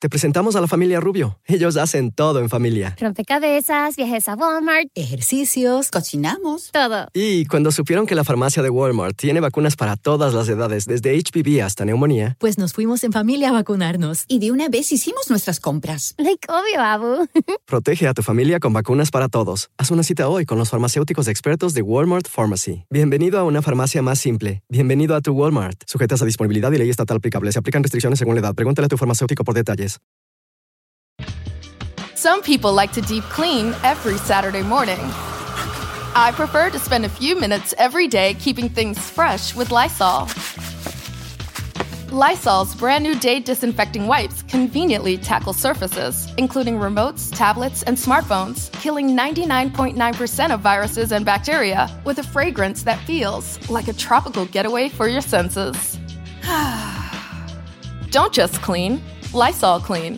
Te presentamos a la familia Rubio. Ellos hacen todo en familia. Rompecabezas, viajes a Walmart, ejercicios, cocinamos, todo. Y cuando supieron que la farmacia de Walmart tiene vacunas para todas las edades, desde HPV hasta neumonía, pues nos fuimos en familia a vacunarnos. Y de una vez hicimos nuestras compras. Like obvio, Abu. Protege a tu familia con vacunas para todos. Haz una cita hoy con los farmacéuticos expertos de Walmart Pharmacy. Bienvenido a una farmacia más simple. Bienvenido a tu Walmart. Sujetas a disponibilidad y ley estatal aplicable. Se aplican restricciones según la edad. Pregúntale a tu farmacéutico por detalles. Some people like to deep clean every Saturday morning. I prefer to spend a few minutes every day keeping things fresh with Lysol. Lysol's brand new day disinfecting wipes conveniently tackle surfaces, including remotes, tablets, and smartphones, killing 99.9% of viruses and bacteria with a fragrance that feels like a tropical getaway for your senses. Don't just clean, Lysol clean.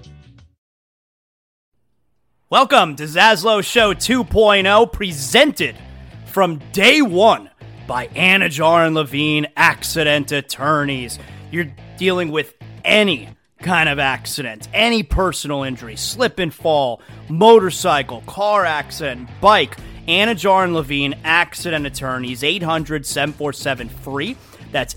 Welcome to Zaslow Show 2.0, presented from day one by Anajar and Levine Accident Attorneys. You're dealing with any kind of accident, any personal injury, slip and fall, motorcycle, car accident, bike. Anajar and Levine Accident Attorneys, 800-747-FREE. That's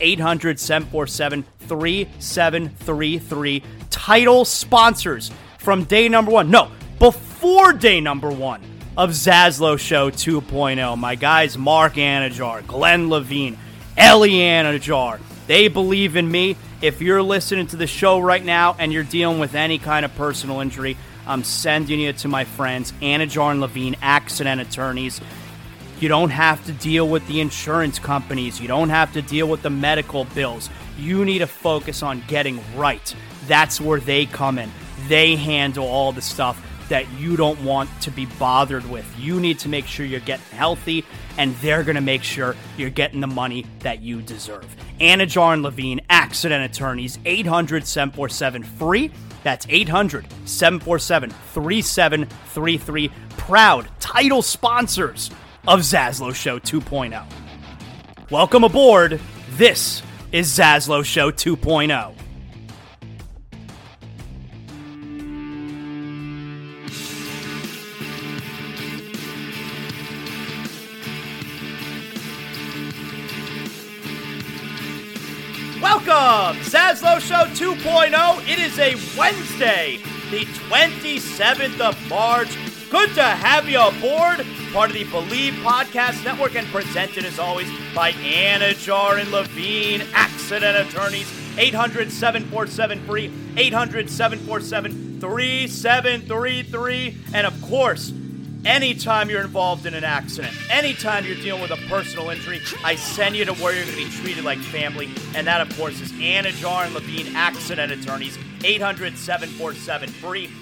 800-747-3733. Title sponsors from day number one. No, before day number one of Zaslow Show 2.0. My guys Mark Anajar, Glenn Levine, Ellie Anajar. They believe in me. If you're listening to the show right now and you're dealing with any kind of personal injury, I'm sending you to my friends, Anajar and Levine Accident Attorneys. You don't have to deal with the insurance companies. You don't have to deal with the medical bills. You need to focus on getting right. That's where they come in. They handle all the stuff that you don't want to be bothered with. You need to make sure you're getting healthy, and they're going to make sure you're getting the money that you deserve. Anajar and Levine Accident Attorneys, 800-747-FREE. That's 800-747-3733. Proud title sponsors of Zaslow Show 2.0. Welcome aboard. This is Zaslow Show 2.0. Welcome, Zaslow Show 2.0. It is a Wednesday, the 27th of March. Good to have you aboard. Part of the Believe Podcast Network and presented, as always, by Anajar and Levine Accident Attorneys. 800-747-FREE, 800-747-3733. And, of course, anytime you're involved in an accident, anytime you're dealing with a personal injury, I send you to where you're going to be treated like family. And that, of course, is Anajar and Levine Accident Attorneys. 800-747-FREE,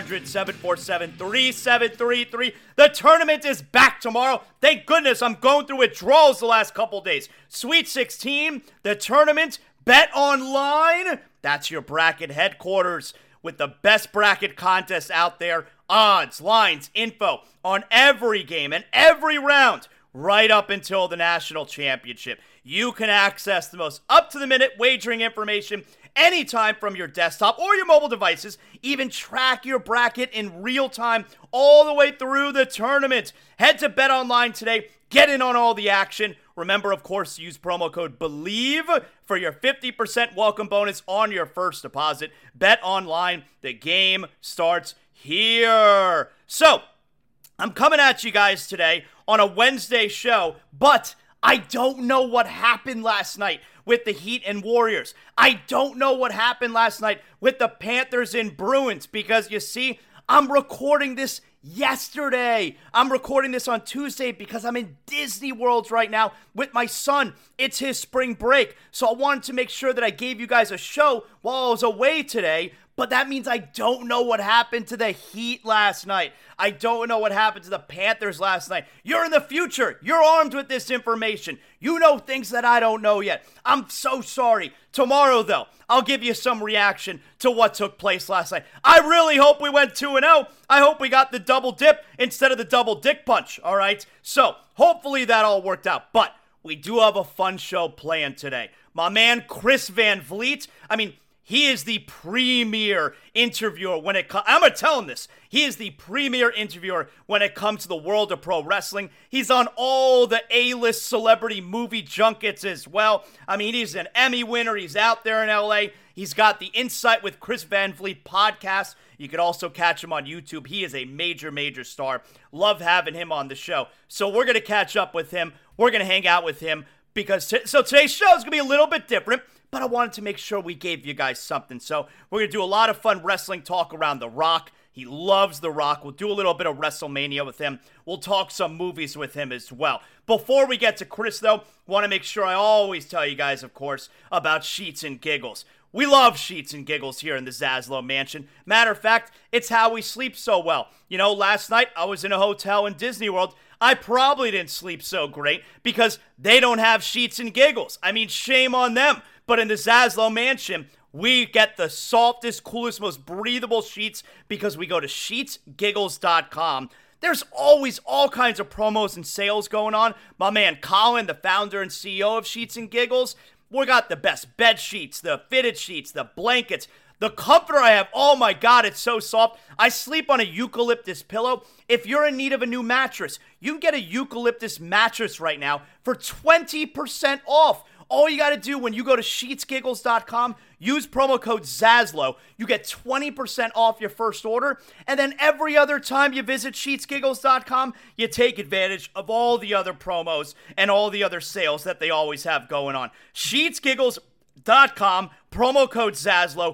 800-747-3733. The tournament is back tomorrow. Thank goodness. I'm going through withdrawals the last couple days. Sweet 16, the tournament, Bet Online. That's your bracket headquarters with the best bracket contest out there. Odds, lines, info on every game and every round right up until the national championship. You can access the most up-to-the-minute wagering information anytime from your desktop or your mobile devices. Even track your bracket in real time all the way through the tournament. Head to BetOnline today. Get in on all the action. Remember, of course, to use promo code BELIEVE for your 50% welcome bonus on your first deposit. BetOnline, the game starts here. So, I'm coming at you guys today on a Wednesday show, but I don't know what happened last night with the Heat and Warriors. I don't know what happened last night with the Panthers and Bruins because, you see, I'm recording this yesterday. I'm recording this on Tuesday because I'm in Disney World right now with my son. It's his spring break. So I wanted to make sure that I gave you guys a show while I was away today. But that means I don't know what happened to the Heat last night. I don't know what happened to the Panthers last night. You're in the future. You're armed with this information. You know things that I don't know yet. I'm so sorry. Tomorrow, though, I'll give you some reaction to what took place last night. I really hope we went 2-0. I hope we got the double dip instead of the double dick punch, all right? So, hopefully that all worked out. But we do have a fun show planned today. My man Chris Van Vliet, He is the premier interviewer when it comes. I'm going to tell him this. He is the premier interviewer when it comes to the world of pro wrestling. He's on all the A-list celebrity movie junkets as well. I mean, he's an Emmy winner. He's out there in LA. He's got the Insight with Chris Van Vliet podcast. You can also catch him on YouTube. He is a major, major star. Love having him on the show. So we're going to catch up with him. We're going to hang out with him because today's show is going to be a little bit different. But I wanted to make sure we gave you guys something. So we're going to do a lot of fun wrestling talk around The Rock. He loves The Rock. We'll do a little bit of WrestleMania with him. We'll talk some movies with him as well. Before we get to Chris, though, want to make sure I always tell you guys, of course, about Sheets and Giggles. We love Sheets and Giggles here in the Zaslow Mansion. Matter of fact, it's how we sleep so well. You know, last night I was in a hotel in Disney World. I probably didn't sleep so great because they don't have Sheets and Giggles. I mean, shame on them. But in the Zaslow Mansion, we get the softest, coolest, most breathable sheets because we go to sheetsgiggles.com. There's always all kinds of promos and sales going on. My man Colin, the founder and CEO of Sheets and Giggles, we got the best bed sheets, the fitted sheets, the blankets, the comforter I have. Oh my God, it's so soft. I sleep on a eucalyptus pillow. If you're in need of a new mattress, you can get a eucalyptus mattress right now for 20% off. All you got to do when you go to sheetsgiggles.com, use promo code ZASLOW. You get 20% off your first order. And then every other time you visit sheetsgiggles.com, you take advantage of all the other promos and all the other sales that they always have going on. Sheetsgiggles.com, promo code ZASLOW,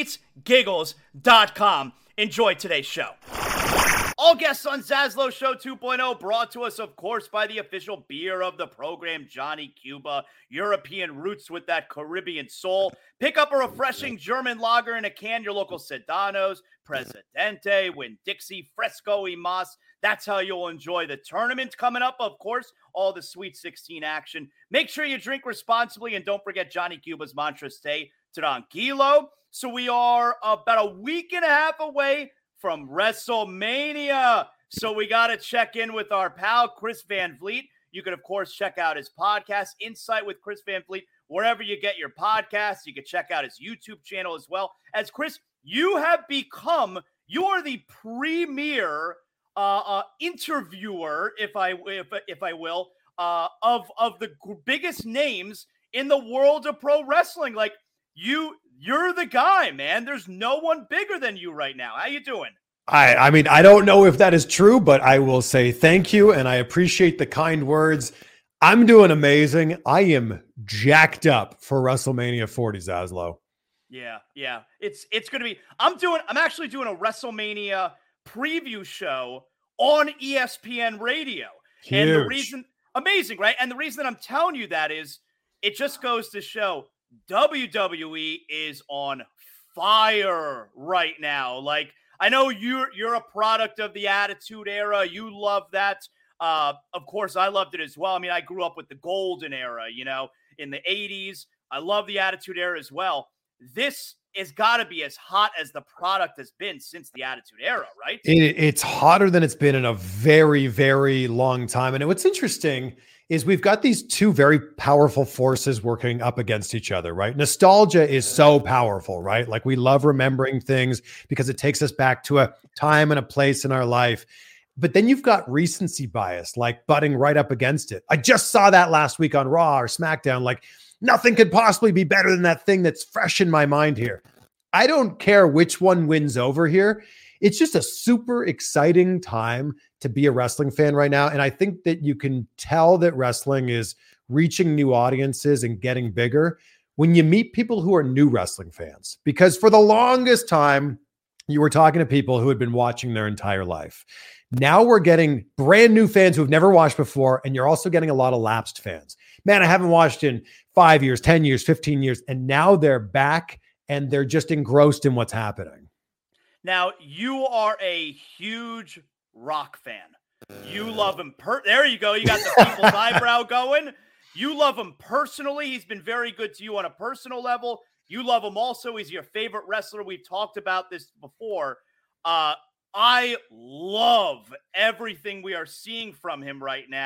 sheetsgiggles.com. Enjoy today's show. All guests on Zaslow Show 2.0 brought to us, of course, by the official beer of the program, Johnny Cuba. European roots with that Caribbean soul. Pick up a refreshing German lager in a can, your local Sedanos, Presidente, Winn-Dixie, Fresco y Mas. That's how you'll enjoy the tournament coming up, of course, all the Sweet 16 action. Make sure you drink responsibly, and don't forget Johnny Cuba's mantra, stay tranquilo. So we are about a week and a half away from WrestleMania. So we got to check in with our pal, Chris Van Vliet. You can, of course, check out his podcast, Insight with Chris Van Vliet, wherever you get your podcasts. You can check out his YouTube channel as well. As Chris, you are the premier interviewer, if I will, of the biggest names in the world of pro wrestling. Like, you're the guy, man. There's no one bigger than you right now. How you doing? I mean, I don't know if that is true, but I will say thank you, and I appreciate the kind words. I'm doing amazing. I am jacked up for WrestleMania 40, Zaslow. Yeah. It's going to be. I'm actually doing a WrestleMania preview show on ESPN Radio. Huge. And the reason, amazing, right? And the reason that I'm telling you that is, it just goes to show WWE is on fire right now. Like, I know you're a product of the Attitude Era. You love that. Of course, I loved it as well. I mean, I grew up with the golden era, you know, in the 80s. I love the Attitude Era as well. This has got to be as hot as the product has been since the Attitude Era, right? It's hotter than it's been in a very, very long time. And what's interesting is we've got these two very powerful forces working up against each other, right? Nostalgia is so powerful, right? Like, we love remembering things because it takes us back to a time and a place in our life. But then you've got recency bias, like butting right up against it. I just saw that last week on Raw or SmackDown. Like, nothing could possibly be better than that thing that's fresh in my mind here. I don't care which one wins over here. It's just a super exciting time to be a wrestling fan right now. And I think that you can tell that wrestling is reaching new audiences and getting bigger when you meet people who are new wrestling fans. Because for the longest time, you were talking to people who had been watching their entire life. Now we're getting brand new fans who have never watched before. And you're also getting a lot of lapsed fans. Man, I haven't watched in 5 years, 10 years, 15 years. And now they're back and they're just engrossed in what's happening. Now, you are a huge Rock fan. You love him. There you go. You got the people's eyebrow going. You love him personally. He's been very good to you on a personal level. You love him also. He's your favorite wrestler. We've talked about this before. I love everything we are seeing from him right now.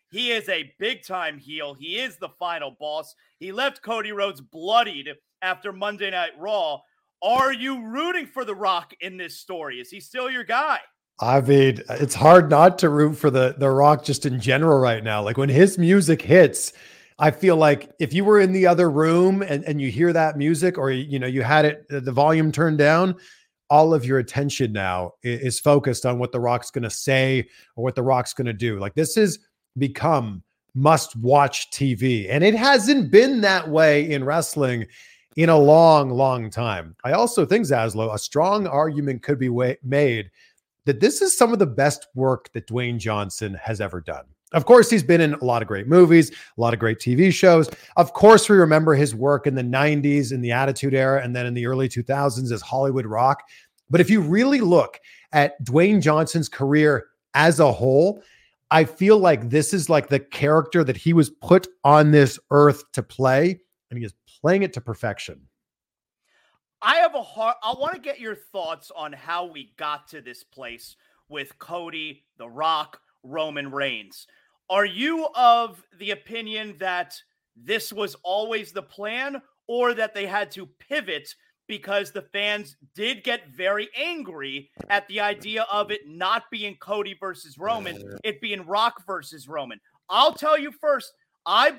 He is a big-time heel. He is the final boss. He left Cody Rhodes bloodied after Monday Night Raw. Are you rooting for The Rock in this story? Is he still your guy? I mean, it's hard not to root for the Rock just in general right now. Like when his music hits, I feel like if you were in the other room and you hear that music, or, you know, you had the volume turned down, all of your attention now is focused on what The Rock's going to say or what The Rock's going to do. Like this has become must-watch TV. And it hasn't been that way in wrestling in a long, long time. I also think, Zaslow, a strong argument could be made that this is some of the best work that Dwayne Johnson has ever done. Of course, he's been in a lot of great movies, a lot of great TV shows. Of course, we remember his work in the 90s in the Attitude Era and then in the early 2000s as Hollywood Rock. But if you really look at Dwayne Johnson's career as a whole, I feel like this is like the character that he was put on this earth to play, and he is playing it to perfection. I want to get your thoughts on how we got to this place with Cody, The Rock, Roman Reigns. Are you of the opinion that this was always the plan, or that they had to pivot because the fans did get very angry at the idea of it not being Cody versus Roman, it being Rock versus Roman? I'll tell you first, I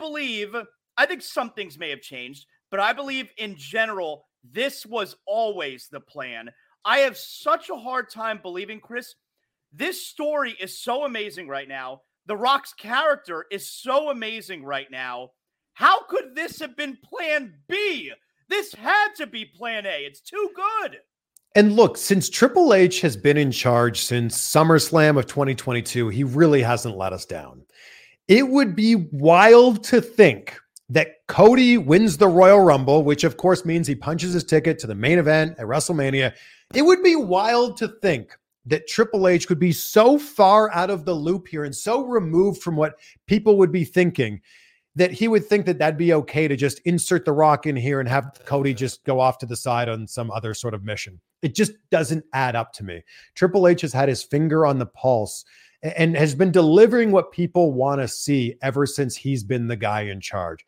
think some things may have changed, but I believe in general, this was always the plan. I have such a hard time believing, Chris, this story is so amazing right now. The Rock's character is so amazing right now. How could this have been plan B? This had to be plan A. It's too good. And look, since Triple H has been in charge since SummerSlam of 2022, he really hasn't let us down. It would be wild to think that Cody wins the Royal Rumble, which of course means he punches his ticket to the main event at WrestleMania. It would be wild to think that Triple H could be so far out of the loop here and so removed from what people would be thinking that he would think that that'd be okay to just insert The Rock in here and have Cody just go off to the side on some other sort of mission. It just doesn't add up to me. Triple H has had his finger on the pulse and has been delivering what people want to see ever since he's been the guy in charge.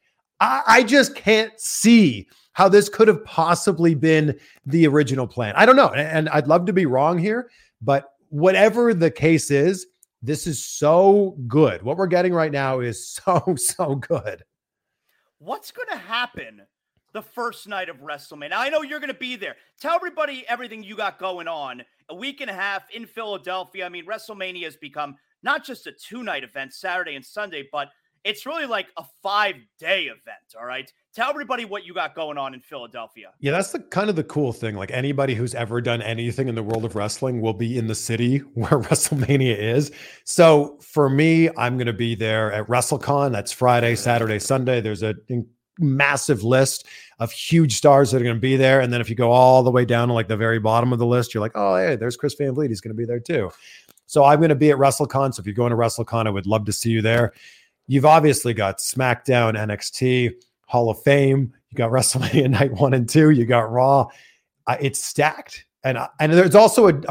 I just can't see how this could have possibly been the original plan. I don't know. And I'd love to be wrong here, but whatever the case is, this is so good. What we're getting right now is so good. What's going to happen the first night of WrestleMania? Now, I know you're going to be there. Tell everybody everything you got going on. A week and a half in Philadelphia. I mean, WrestleMania has become not just a 2-night event, Saturday and Sunday, but it's really like a 5-day event, all right? Tell everybody what you got going on in Philadelphia. Yeah, that's the kind of the cool thing. Like anybody who's ever done anything in the world of wrestling will be in the city where WrestleMania is. So for me, I'm going to be there at WrestleCon. That's Friday, Saturday, Sunday. There's a massive list of huge stars that are going to be there. And then if you go all the way down to like the very bottom of the list, you're like, oh, hey, there's Chris Van Vliet. He's going to be there too. So I'm going to be at WrestleCon. So if you're going to WrestleCon, I would love to see you there. You've obviously got SmackDown, NXT, Hall of Fame. You got WrestleMania Night 1 and 2. You got Raw. It's stacked. And there's also a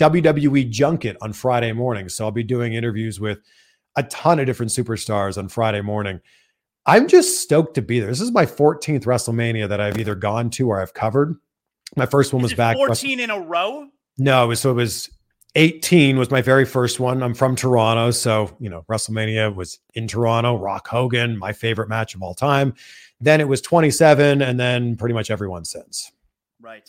WWE junket on Friday morning. So I'll be doing interviews with a ton of different superstars on Friday morning. I'm just stoked to be there. This is my 14th WrestleMania that I've either gone to or I've covered. My first one was back. 14 in a row? No, it was 18 was my very first one. I'm from Toronto. So, WrestleMania was in Toronto, Rock Hogan, my favorite match of all time. Then it was 27 and then pretty much everyone since. Right.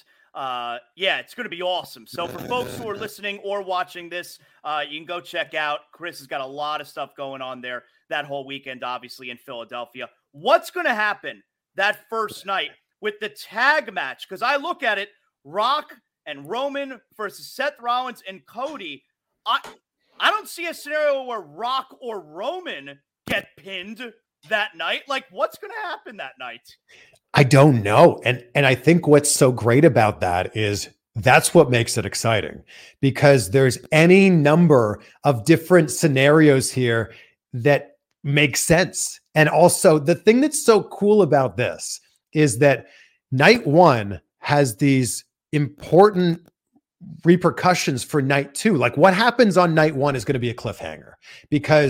Yeah, it's going to be awesome. So for folks who are listening or watching this, you can go check out. Chris has got a lot of stuff going on there that whole weekend, obviously in Philadelphia. What's going to happen that first night with the tag match? Because I look at it, Rock and Roman versus Seth Rollins and Cody. I don't see a scenario where Rock or Roman get pinned that night. Like, what's going to happen that night? I don't know. And I think what's so great about that is that's what makes it exciting, because there's any number of different scenarios here that make sense. And also the thing that's so cool about this is that night one has these important repercussions for night two. Like what happens on night one is going to be a cliffhanger, because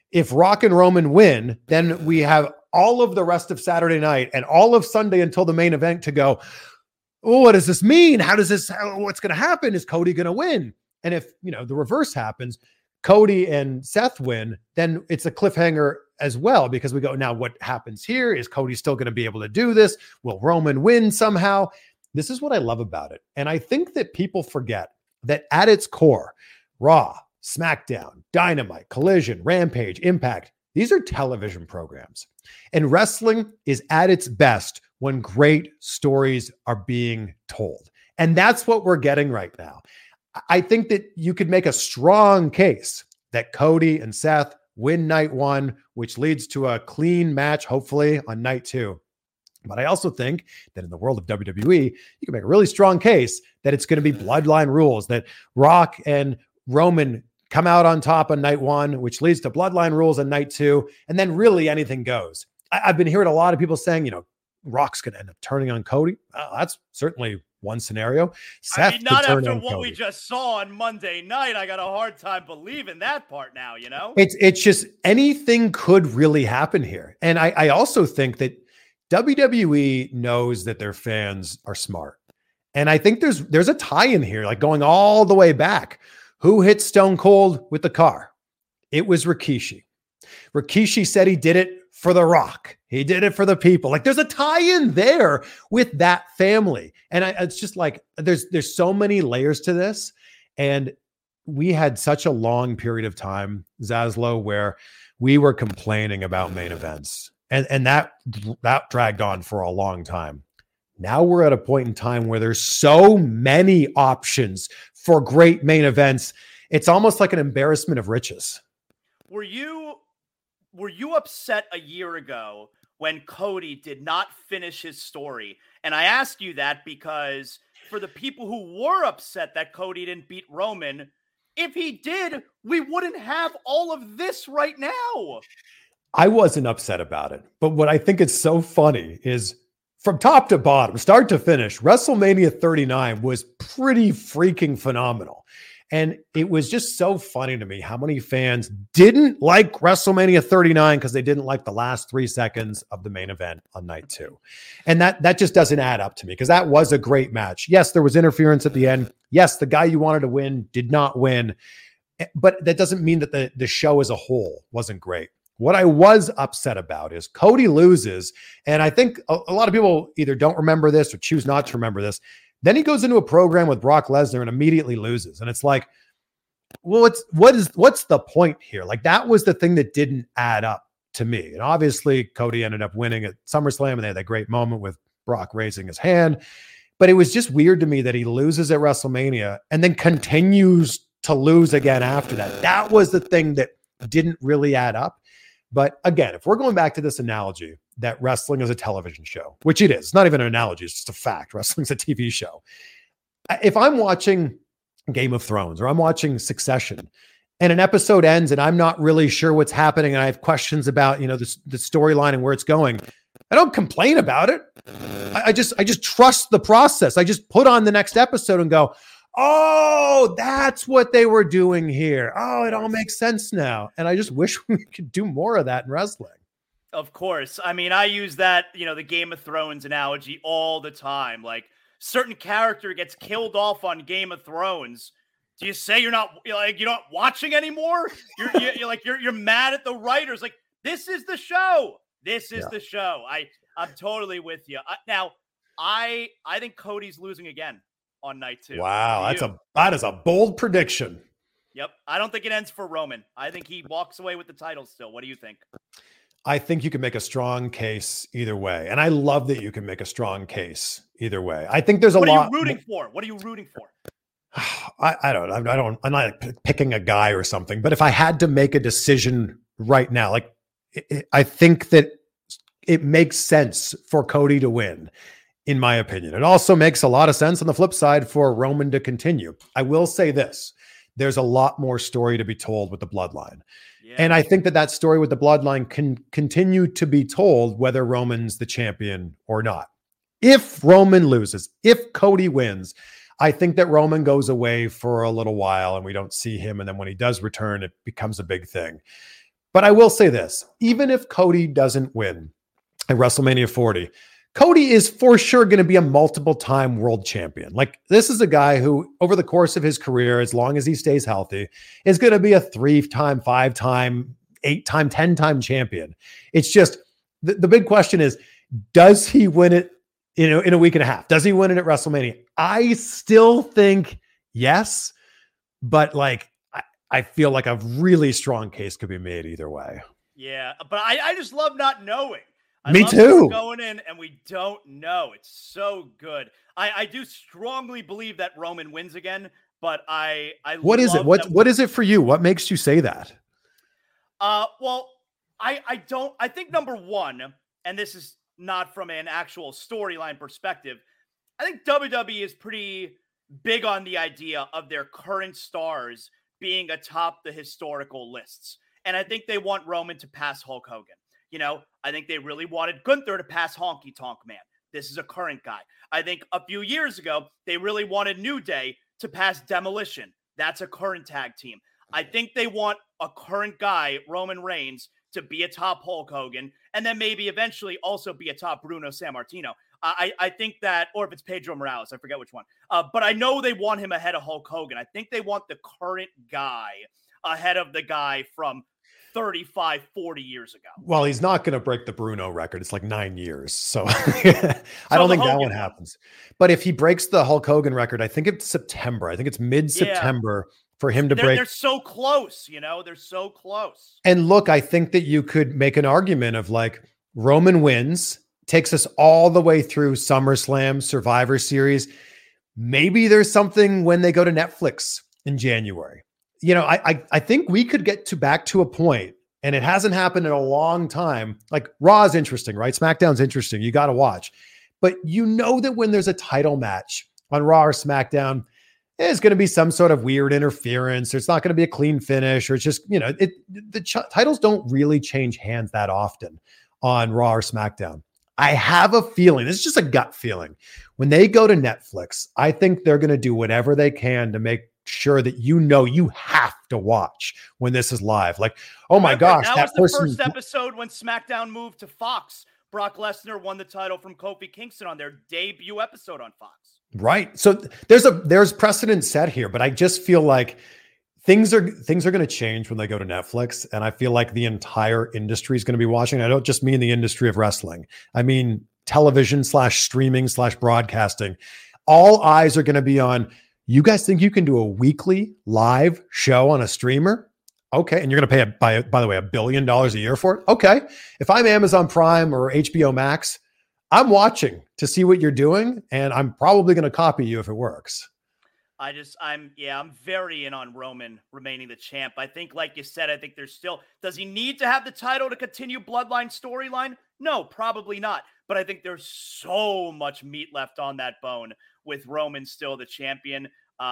If Rock and Roman win, then we have all of the rest of Saturday night and all of Sunday until the main event to go, oh, what does this mean? What's going to happen? Is Cody going to win? And if, the reverse happens, Cody and Seth win, then it's a cliffhanger as well, because we go, now what happens here? Is Cody still going to be able to do this? Will Roman win somehow? This is what I love about it. And I think that people forget that at its core, Raw, SmackDown, Dynamite, Collision, Rampage, Impact, these are television programs. And wrestling is at its best when great stories are being told. And that's what we're getting right now. I think that you could make a strong case that Cody and Seth win night one, which leads to a clean match, hopefully, on night two. But I also think that in the world of WWE, you can make a really strong case that it's going to be bloodline rules, that Rock and Roman come out on top on night one, which leads to bloodline rules on night two. And then really anything goes. I've been hearing a lot of people saying, Rock's going to end up turning on Cody. That's certainly one scenario. Seth not after what we just saw on Monday night. I got a hard time believing that part now, It's just anything could really happen here. And I also think that WWE knows that their fans are smart. And I think there's a tie in here, like going all the way back. Who hit Stone Cold with the car? It was Rikishi. Rikishi said he did it for The Rock. He did it for the people. Like there's a tie-in there with that family. And it's just like, there's so many layers to this. And we had such a long period of time, Zaslow, where we were complaining about main events. And that dragged on for a long time. Now we're at a point in time where there's so many options for great main events. It's almost like an embarrassment of riches. Were you upset a year ago when Cody did not finish his story? And I ask you that because for the people who were upset that Cody didn't beat Roman, if he did, we wouldn't have all of this right now. I wasn't upset about it. But what I think is so funny is from top to bottom, start to finish, WrestleMania 39 was pretty freaking phenomenal. And it was just so funny to me how many fans didn't like WrestleMania 39 because they didn't like the last 3 seconds of the main event on night two. And that just doesn't add up to me, because that was a great match. Yes, there was interference at the end. Yes, the guy you wanted to win did not win. But that doesn't mean that the show as a whole wasn't great. What I was upset about is Cody loses. And I think a lot of people either don't remember this or choose not to remember this. Then he goes into a program with Brock Lesnar and immediately loses. And it's like, well, what's the point here? Like, that was the thing that didn't add up to me. And obviously Cody ended up winning at SummerSlam, and they had that great moment with Brock raising his hand. But it was just weird to me that he loses at WrestleMania and then continues to lose again after that. That was the thing that didn't really add up. But again, if we're going back to this analogy that wrestling is a television show, which it is, it's not even an analogy, it's just a fact. Wrestling's a TV show. If I'm watching Game of Thrones or I'm watching Succession and an episode ends and I'm not really sure what's happening and I have questions about, the storyline and where it's going, I don't complain about it. I just trust the process. I just put on the next episode and go, oh, that's what they were doing here. Oh, it all makes sense now. And I just wish we could do more of that in wrestling. Of course. I mean, I use that, the Game of Thrones analogy all the time. Like, certain character gets killed off on Game of Thrones. Do you say you're not watching anymore? You're mad at the writers. Like, this is the show. This is the show. I'm totally with you. Now, I think Cody's losing again on night two. Wow, that is a bold prediction. Yep. I don't think it ends for Roman. I think he walks away with the title still. What do you think? I think you can make a strong case either way. And I love that you can make a strong case either way. I think there's a lot. What are you rooting for? What are you rooting for? I'm not picking a guy or something, but if I had to make a decision right now, I think that it makes sense for Cody to win. In my opinion, it also makes a lot of sense on the flip side for Roman to continue. I will say this, there's a lot more story to be told with the bloodline. Yeah. And I think that story with the bloodline can continue to be told whether Roman's the champion or not. If Roman loses, if Cody wins, I think that Roman goes away for a little while and we don't see him. And then when he does return, it becomes a big thing. But I will say this, even if Cody doesn't win at WrestleMania 40, Cody is for sure going to be a multiple-time world champion. Like, this is a guy who, over the course of his career, as long as he stays healthy, is going to be a 3-time, 5-time, 8-time, 10-time champion. It's just, the big question is, does he win it, in a week and a half? Does he win it at WrestleMania? I still think yes, but like, I feel like a really strong case could be made either way. Yeah, but I just love not knowing. Me too. Going in and we don't know. It's so good. I do strongly believe that Roman wins again, but I what is it? What is it for you? What makes you say that? Well, I think number one, and this is not from an actual storyline perspective, I think WWE is pretty big on the idea of their current stars being atop the historical lists. And I think they want Roman to pass Hulk Hogan. I think they really wanted Gunther to pass Honky Tonk Man. This is a current guy. I think a few years ago, they really wanted New Day to pass Demolition. That's a current tag team. I think they want a current guy, Roman Reigns, to be atop Hulk Hogan, and then maybe eventually also be atop Bruno Sammartino. I think that, or if it's Pedro Morales, I forget which one. But I know they want him ahead of Hulk Hogan. I think they want the current guy ahead of the guy from 35, 40 years ago. Well, he's not going to break the Bruno record. It's like 9 years. So I don't think that one happens. But if he breaks the Hulk Hogan record, I think it's September. I think it's mid-September for him to break. They're so close, they're so close. And look, I think that you could make an argument of like Roman wins, takes us all the way through SummerSlam, Survivor Series. Maybe there's something when they go to Netflix in January. I think we could get back to a point, and it hasn't happened in a long time. Like, Raw is interesting, right? SmackDown's interesting. You got to watch. But that when there's a title match on Raw or SmackDown, there's going to be some sort of weird interference. There's not going to be a clean finish, or it's just, titles don't really change hands that often on Raw or SmackDown. I have a feeling, it's just a gut feeling. When they go to Netflix, I think they're going to do whatever they can to make sure that you have to watch when this is live. Like, oh my gosh, that was the first episode when SmackDown moved to Fox. Brock Lesnar won the title from Kofi Kingston on their debut episode on Fox. Right. So there's precedent set here, but I just feel like things are going to change when they go to Netflix, and I feel like the entire industry is going to be watching. I don't just mean the industry of wrestling. I mean television /streaming/broadcasting. All eyes are going to be on. You guys think you can do a weekly live show on a streamer? Okay. And you're going to pay, by the way, $1 billion a year for it? Okay. If I'm Amazon Prime or HBO Max, I'm watching to see what you're doing, and I'm probably going to copy you if it works. I'm very in on Roman remaining the champ. I think, like you said, does he need to have the title to continue Bloodline storyline? No, probably not. But I think there's so much meat left on that bone with Roman still the champion.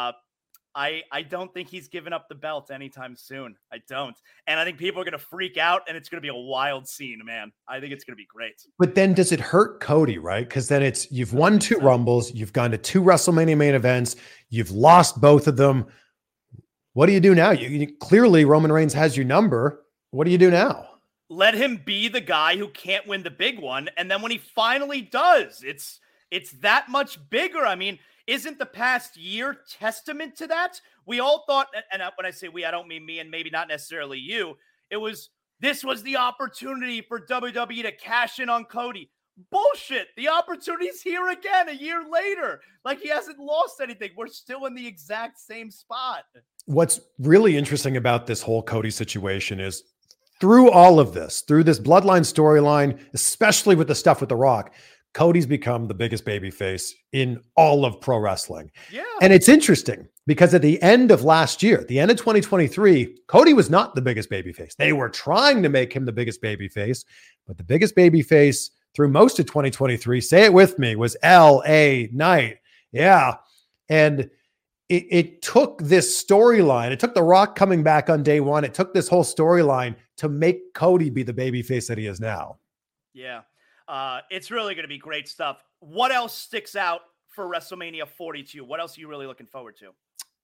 I don't think he's giving up the belt anytime soon. I don't. And I think people are going to freak out, and it's going to be a wild scene, man. I think it's going to be great. But then does it hurt Cody, right? Because then you've won 2 Rumbles, you've gone to 2 WrestleMania main events, you've lost both of them. What do you do now? Clearly Roman Reigns has your number. What do you do now? Let him be the guy who can't win the big one. And then when he finally does, it's that much bigger. I mean, isn't the past year testament to that? We all thought, and when I say we, I don't mean me and maybe not necessarily you. This was the opportunity for WWE to cash in on Cody. Bullshit. The opportunity's here again a year later. Like, he hasn't lost anything. We're still in the exact same spot. What's really interesting about this whole Cody situation is through all of this, through this Bloodline storyline, especially with the stuff with The Rock, Cody's become the biggest babyface in all of pro wrestling. Yeah. And it's interesting because at the end of last year, at the end of 2023, Cody was not the biggest babyface. They were trying to make him the biggest babyface, but the biggest babyface through most of 2023, say it with me, was LA Knight. Yeah. And it took this storyline. It took The Rock coming back on day one. It took this whole storyline to make Cody be the babyface that he is now. Yeah. It's really going to be great stuff. What else sticks out for WrestleMania 42? What else are you really looking forward to?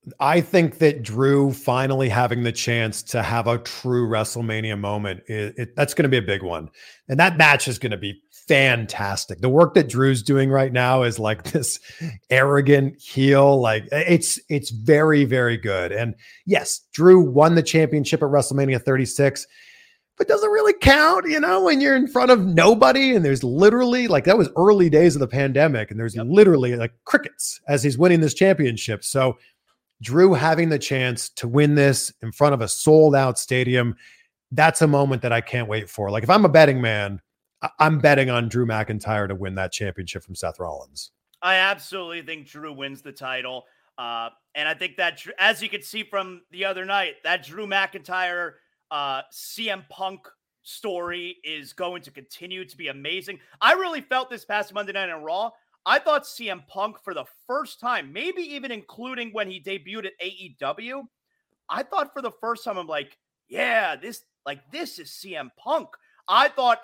I think that Drew finally having the chance to have a true WrestleMania moment, that's going to be a big one. And that match is going to be fantastic. The work that Drew's doing right now is like this arrogant heel. Like it's very, very good. And yes, Drew won the championship at WrestleMania 36, but doesn't really count, when you're in front of nobody and there's literally like, that was early days of the pandemic and there's literally like crickets as he's winning this championship. So Drew having the chance to win this in front of a sold out stadium, that's a moment that I can't wait for. Like if I'm a betting man, I'm betting on Drew McIntyre to win that championship from Seth Rollins. I absolutely think Drew wins the title. And I think that, as you can see from the other night, that Drew McIntyre CM Punk story is going to continue to be amazing. I really felt this past Monday Night on Raw. I thought CM Punk for the first time, maybe even including when he debuted at AEW, I thought for the first time, I'm like, yeah, this is CM Punk. I thought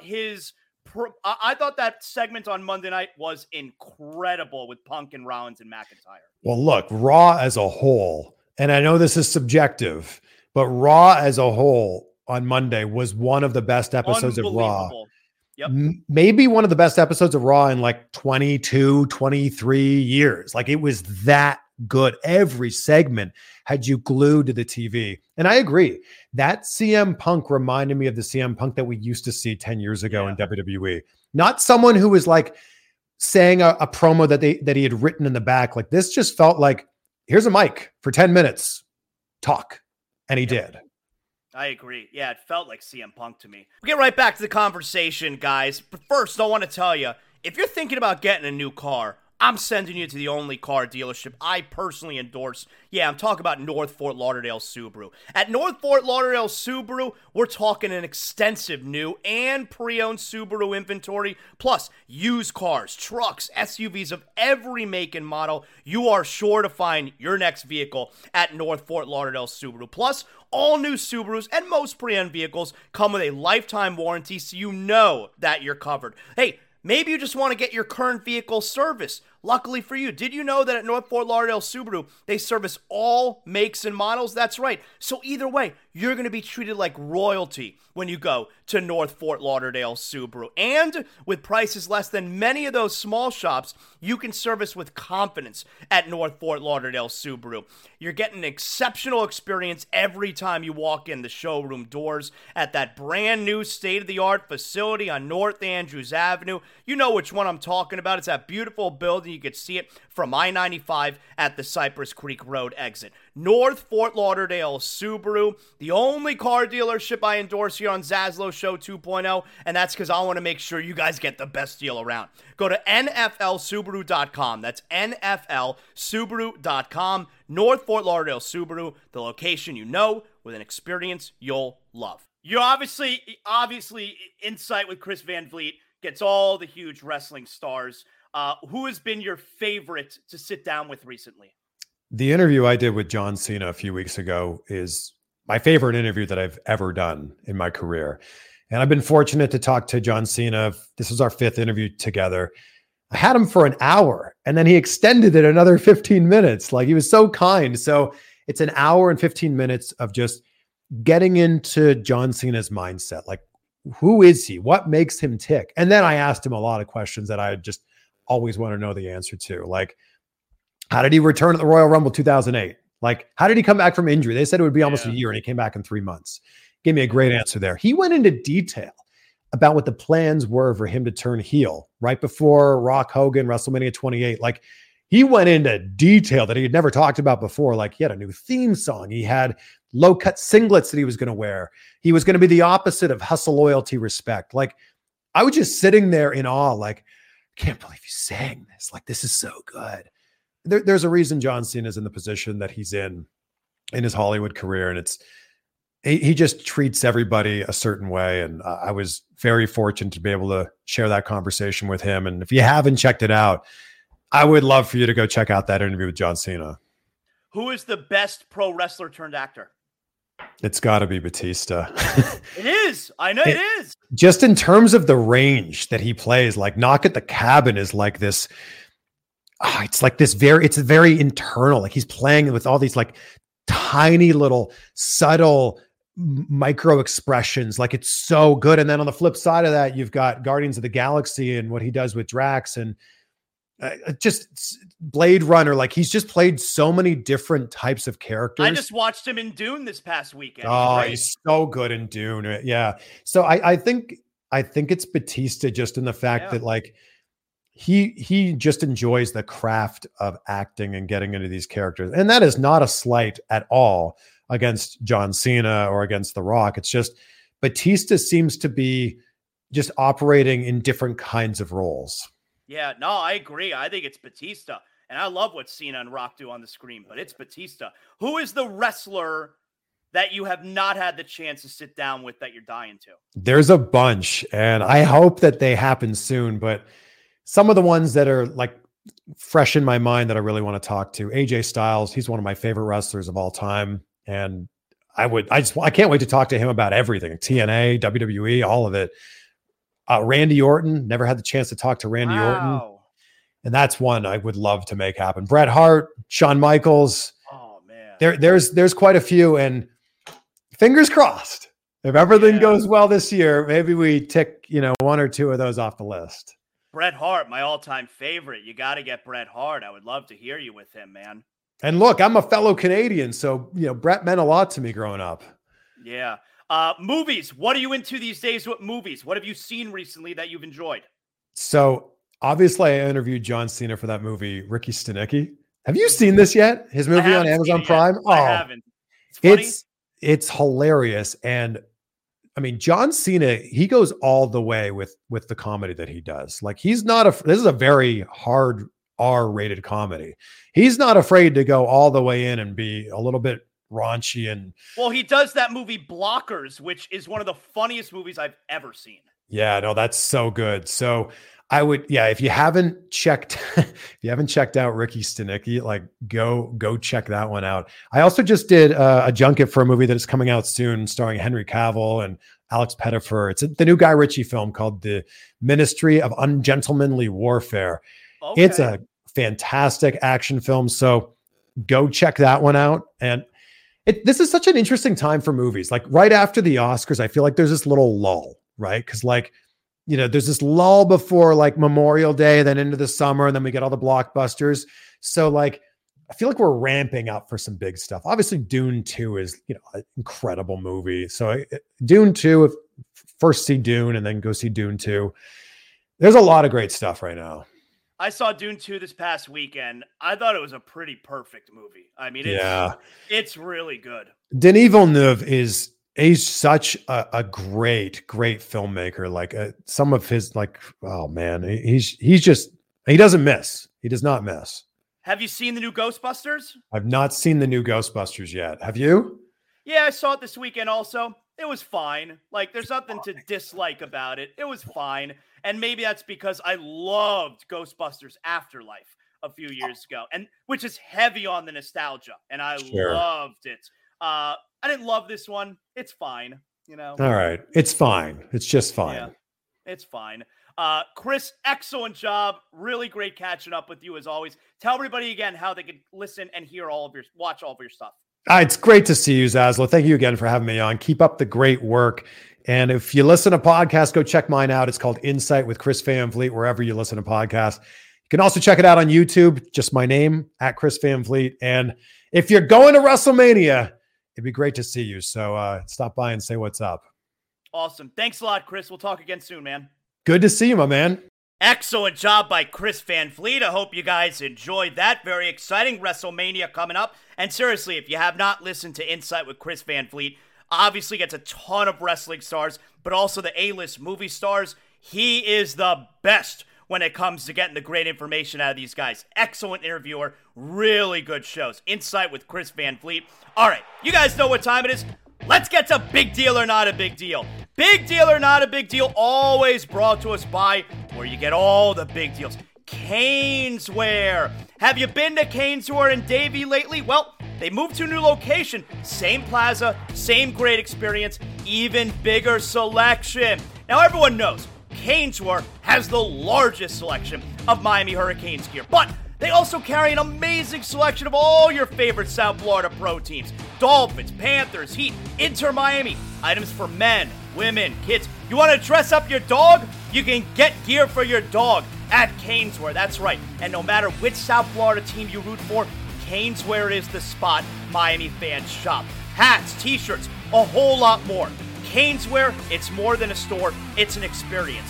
that segment on Monday night was incredible with Punk and Rollins and McIntyre. Well, look, Raw as a whole, and I know this is subjective, but Raw as a whole on Monday was one of the best episodes of Raw. Yep. Maybe one of the best episodes of Raw in like 22, 23 years. Like it was that good. Every segment had you glued to the TV. And I agree. That CM Punk reminded me of the CM Punk that we used to see 10 years ago in WWE. Not someone who was like saying a promo that he had written in the back. Like this just felt like, here's a mic for 10 minutes, talk. And he did. I agree. Yeah, it felt like CM Punk to me. We'll get right back to the conversation, guys. But first, I want to tell you, if you're thinking about getting a new car, I'm sending you to the only car dealership I personally endorse. Yeah, I'm talking about North Fort Lauderdale Subaru. At North Fort Lauderdale Subaru, we're talking an extensive new and pre-owned Subaru inventory, plus used cars, trucks, SUVs of every make and model. You are sure to find your next vehicle at North Fort Lauderdale Subaru. Plus, all new Subarus and most pre-owned vehicles come with a lifetime warranty, so you know that you're covered. Hey, maybe you just want to get your current vehicle serviced. Luckily for you, did you know that at North Fort Lauderdale Subaru, they service all makes and models? That's right. So either way, you're going to be treated like royalty when you go to North Fort Lauderdale Subaru. And with prices less than many of those small shops, you can service with confidence at North Fort Lauderdale Subaru. You're getting an exceptional experience every time you walk in the showroom doors at that brand new state-of-the-art facility on North Andrews Avenue. You know which one I'm talking about. It's that beautiful building. You could see it from I-95 at the Cypress Creek Road exit. North Fort Lauderdale Subaru, the only car dealership I endorse here on Zaslow Show 2.0, and that's because I want to make sure you guys get the best deal around. Go to NFLSubaru.com. That's NFLSubaru.com. North Fort Lauderdale Subaru, the location you know with an experience you'll love. You obviously, Insight with Chris Van Vliet gets all the huge wrestling stars. Who has been your favorite to sit down with recently? The interview I did with John Cena a few weeks ago is my favorite interview that I've ever done in my career. And I've been fortunate to talk to John Cena. This was our 5th interview together. I had him for an hour and then he extended it another 15 minutes. Like he was so kind. So it's an hour and 15 minutes of just getting into John Cena's mindset. Like, who is he? What makes him tick? And then I asked him a lot of questions that I just always want to know the answer to. Like, how did he return at the Royal Rumble 2008? Like, how did he come back from injury? They said it would be almost a year and he came back in 3 months. Gave me a great answer there. He went into detail about what the plans were for him to turn heel right before Rock Hogan, WrestleMania 28. Like, he went into detail that he had never talked about before. Like, he had a new theme song. He had low-cut singlets that he was going to wear. He was going to be the opposite of hustle, loyalty, respect. Like, I was just sitting there in awe. Like, I can't believe he's saying this. Like, this is so good. There's a reason John Cena is in the position that he's in his Hollywood career. And he just treats everybody a certain way. And I was very fortunate to be able to share that conversation with him. And if you haven't checked it out, I would love for you to go check out that interview with John Cena. Who is the best pro wrestler turned actor? It's got to be Batista. It is. I know it is. Just in terms of the range that he plays, like Knock at the Cabin is like this. it's like it's very internal. Like he's playing with all these like tiny little subtle micro expressions. Like it's so good. And then on the flip side of that, you've got Guardians of the Galaxy and what he does with Drax and just Blade Runner. Like he's just played so many different types of characters. I just watched him in Dune this past weekend. He's so good in Dune. Yeah. So I think it's Bautista just in the fact that like he just enjoys the craft of acting and getting into these characters. And that is not a slight at all against John Cena or against The Rock. It's just Bautista seems to be just operating in different kinds of roles. Yeah, no, I agree. I think it's Bautista. And I love what Cena and Rock do on the screen, but it's Bautista. Who is the wrestler that you have not had the chance to sit down with that you're dying to? There's a bunch, and I hope that they happen soon, but some of the ones that are like fresh in my mind that I really want to talk to, AJ Styles, he's one of my favorite wrestlers of all time. And I can't wait to talk to him about everything, TNA, WWE, all of it. Randy Orton, never had the chance to talk to Randy Orton. And that's one I would love to make happen. Bret Hart, Shawn Michaels. Oh man. There's quite a few, and fingers crossed. If everything goes well this year, maybe we tick, one or two of those off the list. Bret Hart, my all-time favorite. You got to get Bret Hart. I would love to hear you with him, man. And look, I'm a fellow Canadian, so Bret meant a lot to me growing up. Yeah. Movies. What are you into these days with movies? What have you seen recently that you've enjoyed? So obviously I interviewed John Cena for that movie, Ricky Stenicki. Have you seen this yet? His movie on Amazon Prime? I haven't. It's funny. It's hilarious. And I mean, John Cena, he goes all the way with the comedy that he does. Like this is a very hard R-rated comedy. He's not afraid to go all the way in and be a little bit raunchy. And well, he does that movie Blockers, which is one of the funniest movies I've ever seen. Yeah, no, that's so good. So I would, if you haven't checked out Ricky Stenicki, like go check that one out. I also just did a junket for a movie that is coming out soon, starring Henry Cavill and Alex Pettyfer. It's the new Guy Ritchie film called The Ministry of Ungentlemanly Warfare. Okay. It's a fantastic action film, so go check that one out. And this is such an interesting time for movies. Like right after the Oscars, I feel like there's this little lull, right? Because there's this lull before like Memorial Day, then into the summer, and then we get all the blockbusters. So like, I feel like we're ramping up for some big stuff. Obviously, Dune 2 is, an incredible movie. So Dune 2, first see Dune and then go see Dune 2. There's a lot of great stuff right now. I saw Dune 2 this past weekend. I thought it was a pretty perfect movie. I mean, it's really good. Denis Villeneuve he's such a great filmmaker. Like some of his, like, oh man, he doesn't miss. He does not miss. Have you seen the new Ghostbusters? I've not seen the new Ghostbusters yet. Have you? Yeah, I saw it this weekend also. It was fine. Like, there's nothing to dislike about it. It was fine. And maybe that's because I loved Ghostbusters Afterlife a few years ago, and which is heavy on the nostalgia, and I loved it. I didn't love this one. It's fine, All right. It's fine. It's just fine. Yeah, it's fine. Chris, excellent job. Really great catching up with you as always. Tell everybody again how they can listen and watch all of your stuff. It's great to see you, Zaslow. Thank you again for having me on. Keep up the great work. And if you listen to podcasts, go check mine out. It's called Insight with Chris Van Vliet, wherever you listen to podcasts. You can also check it out on YouTube, just my name, @ChrisVanVliet. And if you're going to WrestleMania, it'd be great to see you. So stop by and say what's up. Awesome. Thanks a lot, Chris. We'll talk again soon, man. Good to see you, my man. Excellent job by Chris Van Vliet. I hope you guys enjoyed that. Very exciting WrestleMania coming up. And seriously, if you have not listened to Insight with Chris Van Vliet, obviously gets a ton of wrestling stars, but also the A-list movie stars. He is the best when it comes to getting the great information out of these guys. Excellent interviewer. Really good shows. Insight with Chris Van Vliet. All right, you guys know what time it is. Let's get to Big Deal or Not a Big Deal. Big Deal or Not a Big Deal, always brought to us by where you get all the big deals. Caneswear. Have you been to Caneswear in Davie lately? Well, they moved to a new location. Same plaza, same great experience, even bigger selection. Now, everyone knows Caneswear has the largest selection of Miami Hurricanes gear, but They also carry an amazing selection of all your favorite South Florida pro teams. Dolphins, Panthers, Heat, Inter Miami. Items for men, women, kids. You want to dress up your dog? You can get gear for your dog at Caneswear. That's right. And no matter which South Florida team you root for, Caneswear is the spot Miami fans shop. Hats, t-shirts, a whole lot more. Caneswear, it's more than a store, it's an experience.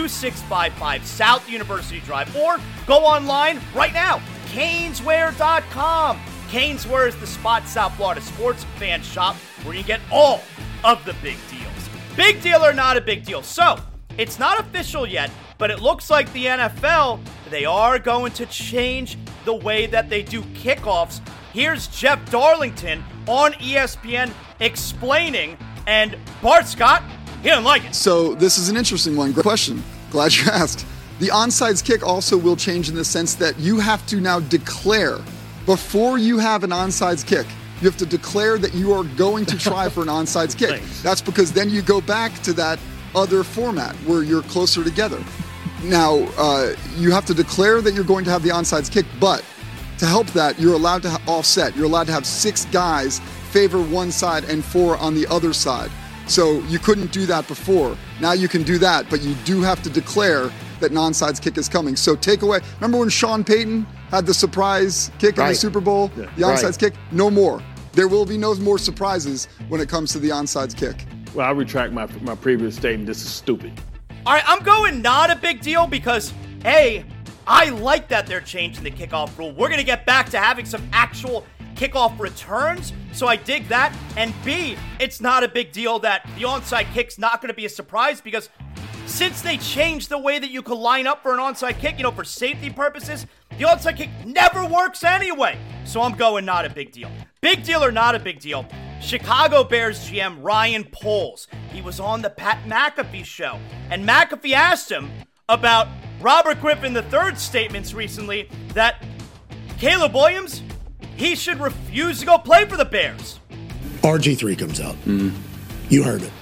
2655 South University Drive, or go online right now, Caneswear.com. Caneswear is the spot South Florida sports fans shop where you get all of the big deals. Big deal or not a big deal? So, it's not official yet, but it looks like the NFL, they are going to change the way that they do kickoffs. Here's Jeff Darlington on ESPN explaining, and Bart Scott, he didn't like it. So this is an interesting one. Great question. Glad you asked. The onside kick also will change in the sense that you have to now declare, before you have an onside kick, you have to declare that you are going to try for an onside kick. That's because then you go back to that other format where you're closer together. Now, you have to declare that you're going to have the onside kick, but to help that, you're allowed to offset. You're allowed to have 6 guys favor one side and 4 on the other side. So you couldn't do that before. Now you can do that, but you do have to declare that an onside kick is coming. So take away. Remember when Sean Payton had the surprise kick in the Super Bowl? Yeah. The onside kick? No more. There will be no more surprises when it comes to the onside kick. Well, I retract my previous statement. This is stupid. All right, I'm going not a big deal because, A, I like that they're changing the kickoff rule. We're going to get back to having some actual kickoff returns, so I dig that. And B, it's not a big deal that the onside kick's not going to be a surprise because since they changed the way that you could line up for an onside kick, for safety purposes, the onside kick never works anyway. So I'm going not a big deal. Big deal or not a big deal? Chicago Bears GM Ryan Poles, he was on the Pat McAfee show, and McAfee asked him about Robert Griffin III's statements recently that Caleb Williams, he should refuse to go play for the Bears. RG3 comes out. Mm-hmm. You heard it.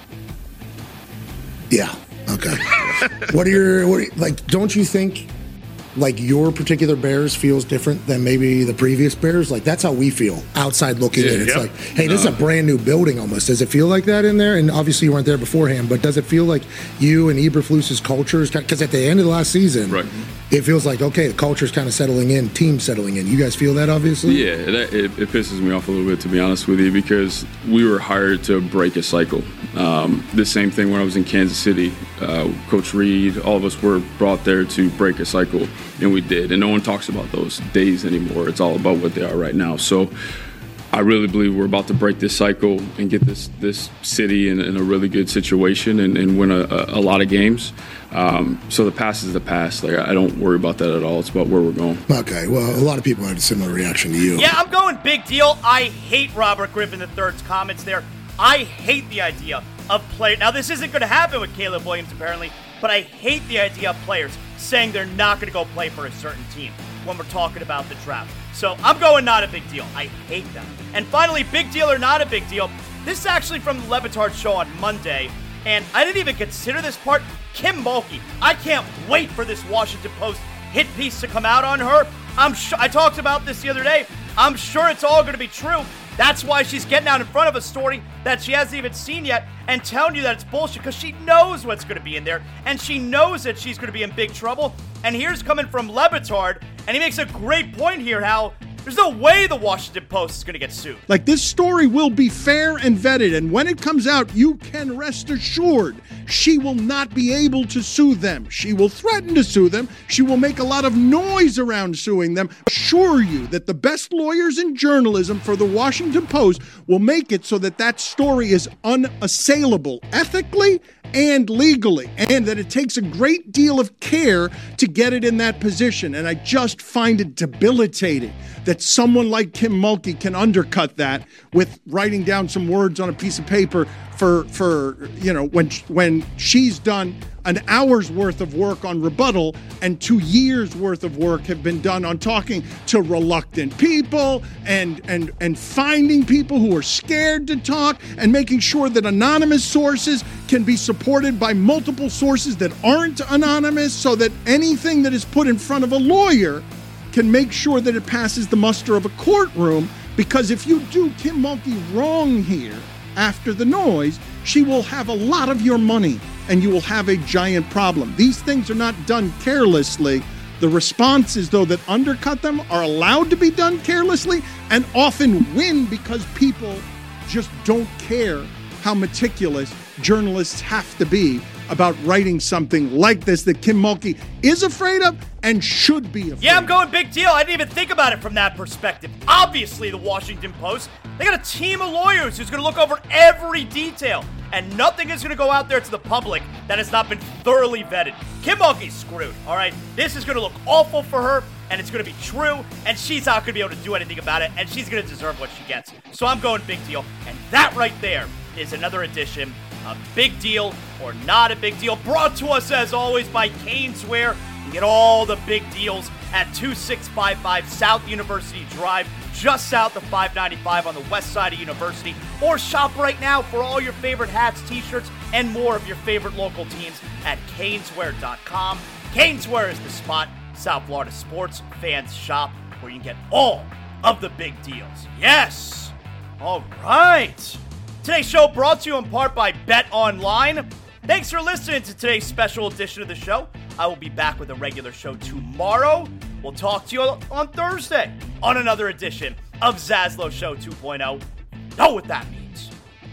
Yeah. Okay. Don't you think your particular Bears feels different than maybe the previous Bears? That's how we feel outside looking in. It's hey, this is a brand new building almost. Does it feel like that in there? And obviously you weren't there beforehand, but does it feel like you and Eberflus's cultures, because at the end of the last season, right, it feels like, okay, the culture's kind of settling in, team settling in. You guys feel that, obviously? Yeah, it pisses me off a little bit, to be honest with you, because we were hired to break a cycle. The same thing when I was in Kansas City. Coach Reed, all of us were brought there to break a cycle, and we did. And no one talks about those days anymore. It's all about what they are right now. So I really believe we're about to break this cycle and get this city in a really good situation and win a lot of games. So the past is the past. I don't worry about that at all. It's about where we're going. Okay, well, a lot of people had a similar reaction to you. Yeah, I'm going big deal. I hate Robert Griffin III's comments there. I hate the idea of players. Now, this isn't going to happen with Caleb Williams, apparently, but I hate the idea of players saying they're not going to go play for a certain team when we're talking about the draft. So I'm going not a big deal. I hate them. And finally, big deal or not a big deal, this is actually from the Le Batard show on Monday, and I didn't even consider this part. Kim Mulkey. I can't wait for this Washington Post hit piece to come out on her. I talked about this the other day. I'm sure it's all going to be true. That's why she's getting out in front of a story that she hasn't even seen yet and telling you that it's bullshit because she knows what's going to be in there and she knows that she's going to be in big trouble. And here's coming from Le Batard, and he makes a great point here how there's no way the Washington Post is going to get sued. This story will be fair and vetted, and when it comes out, you can rest assured she will not be able to sue them. She will threaten to sue them. She will make a lot of noise around suing them. Assure you that the best lawyers in journalism for the Washington Post will make it so that story is unassailable ethically and legally, and that it takes a great deal of care to get it in that position. And I just find it debilitating that someone like Kim Mulkey can undercut that with writing down some words on a piece of paper for when she's done an hour's worth of work on rebuttal and 2 years worth of work have been done on talking to reluctant people and finding people who are scared to talk and making sure that anonymous sources can be supported by multiple sources that aren't anonymous so that anything that is put in front of a lawyer can make sure that it passes the muster of a courtroom, because if you do Kim Mulkey wrong here after the noise, she will have a lot of your money and you will have a giant problem. These things are not done carelessly. The responses, though, that undercut them are allowed to be done carelessly and often win because people just don't care how meticulous journalists have to be about writing something like this that Kim Mulkey is afraid of and should be afraid Yeah, I'm going big deal. I didn't even think about it from that perspective. Obviously, the Washington Post, they got a team of lawyers who's going to look over every detail, and nothing is going to go out there to the public that has not been thoroughly vetted. Kim Mulkey's screwed, all right? This is going to look awful for her, and it's going to be true, and she's not going to be able to do anything about it, and she's going to deserve what she gets. So I'm going big deal, and that right there is another edition of Big Deal or Not a Big Deal, brought to us, as always, by Caneswear. You get all the big deals at 2655 South University Drive, just south of 595 on the west side of University. Or shop right now for all your favorite hats, t-shirts, and more of your favorite local teams at Caneswear.com. Caneswear is the spot. South Florida sports fans shop where you can get all of the big deals. Yes! All right. Today's show brought to you in part by Bet Online. Thanks for listening to today's special edition of the show. I will be back with a regular show tomorrow. We'll talk to you on Thursday on another edition of Zaslow Show 2.0. Know what that means.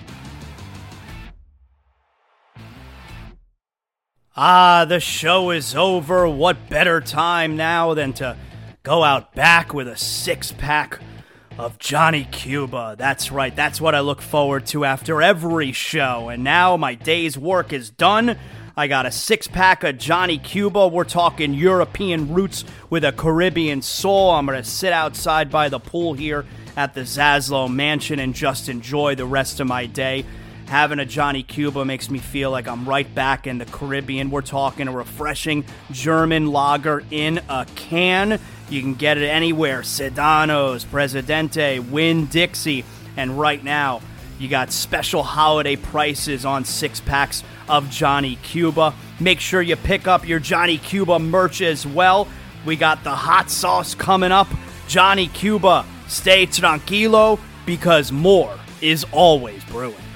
The show is over. What better time now than to go out back with a six-pack of Johnny Cuba. That's right, that's what I look forward to after every show. And now my day's work is done. I got a six-pack of Johnny Cuba. We're talking European roots with a Caribbean soul. I'm going to sit outside by the pool here at the Zaslow Mansion and just enjoy the rest of my day. Having a Johnny Cuba makes me feel like I'm right back in the Caribbean. We're talking a refreshing German lager in a can. You can get it anywhere. Sedano's, Presidente, Winn-Dixie. And right now, you got special holiday prices on six-packs of Johnny Cuba. Make sure you pick up your Johnny Cuba merch as well. We got the hot sauce coming up. Johnny Cuba, stay tranquilo, because more is always brewing.